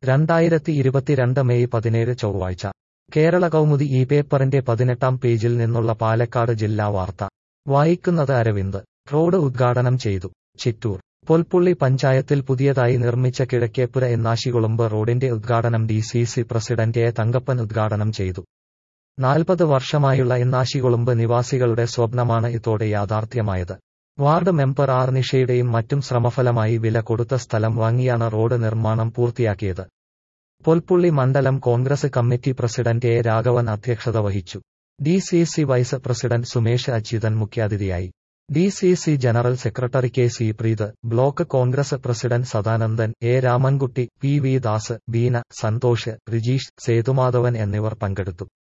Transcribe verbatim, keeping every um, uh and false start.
രണ്ടായിരത്തി ഇരുപത്തിരണ്ട് മെയ് പതിനേഴ് ചൊവ്വാഴ്ച കേരള കൗമുദി ഈ പേപ്പറിന്റെ പതിനെട്ടാം പേജിൽ നിന്നുള്ള പാലക്കാട് ജില്ലാ വാർത്ത വായിക്കുന്നത് അരവിന്ദ്. റോഡ് ഉദ്ഘാടനം ചെയ്തു. ചിറ്റൂർ. പൊൽപ്പുള്ളി പഞ്ചായത്തിൽ പുതിയതായി നിർമ്മിച്ച കിഴക്കേപ്പുര എന്നാശികുളമ്പ് റോഡിന്റെ ഉദ്ഘാടനം D C C president A Thankappan ഉദ്ഘാടനം ചെയ്തു. നാൽപ്പത് വർഷമായുള്ള എന്നാശികുളമ്പ് നിവാസികളുടെ സ്വപ്നമാണ് ഇതോടെ യാഥാർത്ഥ്യമായത്. വാർഡ് മെമ്പർ ആർ നിഷയുടെയും മറ്റും ശ്രമഫലമായി വില കൊടുത്ത സ്ഥലം വാങ്ങിയാണ് റോഡ് നിർമ്മാണം പൂർത്തിയാക്കിയത്. പൊൽപ്പുള്ളി മണ്ഡലം Congress committee president A Raghavan അധ്യക്ഷത വഹിച്ചു. D C C vice president Sumesh Achuthan മുഖ്യാതിഥിയായി. D C C general secretary K C Preeth, block Congress president Sadanandan, A Ramankutty, P V Das, Beena, Santhosh, Rijeesh, Sethumadhavan എന്നിവർ പങ്കെടുത്തു.